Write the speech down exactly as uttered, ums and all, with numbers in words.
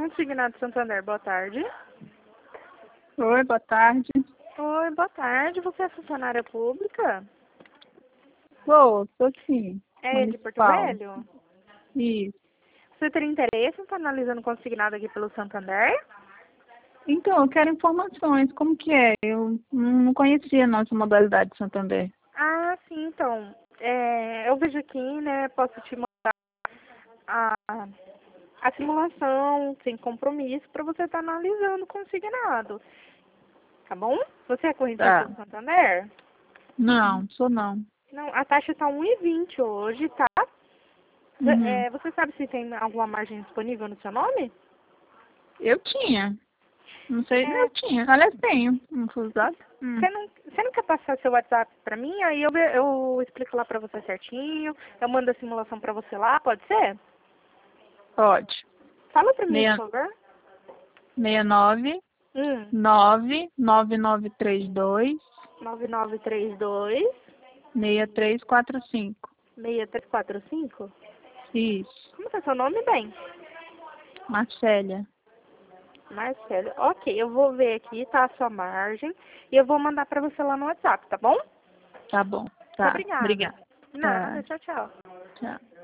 Consignado Santander, boa tarde. Oi, boa tarde. Oi, boa tarde. Você é funcionária pública? Sou, sou sim. É de Porto Municipal. Velho? Isso. Você teria interesse em estar analisando consignado aqui pelo Santander? Então, eu quero informações. Como que é? Eu não conhecia a nossa modalidade de Santander. Ah, sim, então. É, eu vejo aqui, né, posso te mandar a, a simulação sem compromisso para você estar analisando consignado. Tá bom? Você é correntista Tá. do Santander? Não, sou não. Não, a taxa está um e vinte hoje, tá? Uhum. É, você sabe se tem alguma margem disponível no seu nome? Eu tinha. Não sei, É, eu tinha. Aliás, tenho. Não fui usado. Hum. você não, você não quer passar seu WhatsApp pra mim? Aí eu, ve- eu explico lá pra você certinho. Eu mando a simulação pra você lá, pode ser? Pode. Fala pra mim, por Meia, favor. meia nove, Hum, nove, nove nove três dois, nove nove três dois, seis três quatro cinco. seis três quatro cinco. Isso. Como que é seu nome, bem? Marcélia. Marcelo. Ok, eu vou ver aqui, tá, a sua margem. E eu vou mandar pra você lá no WhatsApp, tá bom? Tá bom. Muito Tá. obrigada. Obrigada. Nada, Tá. tchau, tchau. Tchau.